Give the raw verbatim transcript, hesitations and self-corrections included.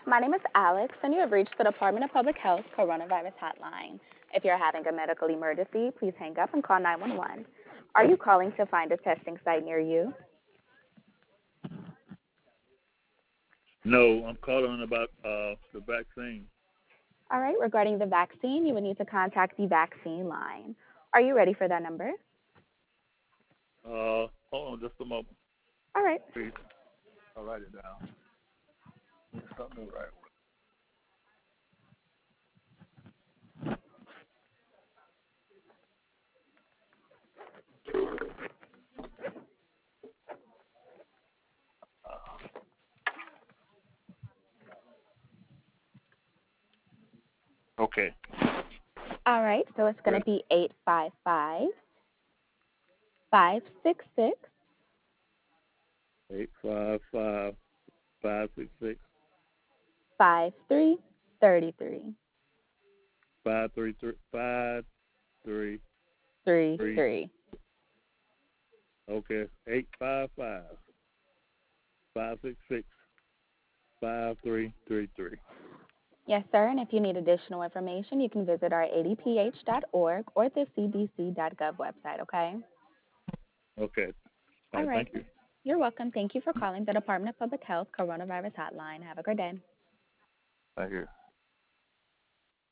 My name is Alex, and you have reached the Department of Public Health Coronavirus Hotline. If you're having a medical emergency, please hang up and call nine one one. Are you calling to find a testing site near you? No, I'm calling about uh, the vaccine. All right, regarding the vaccine, you would need to contact the vaccine line. Are you ready for that number? Uh, hold on just a moment, All right. please. I'll write it down. Something right. Okay. All right, so it's going Ready? to be eight five five, five six six, Eight five five five six six five three three three. five three three five three Three three. three. Okay. Eight five five five six six five three three three. Yes, sir. And if you need additional information, you can visit our A D P H dot org or the C D C dot gov website, okay? Okay. All All right. right. Thank you. You're welcome. Thank you for calling the Department of Public Health Coronavirus Hotline. Have a great day. Thank you.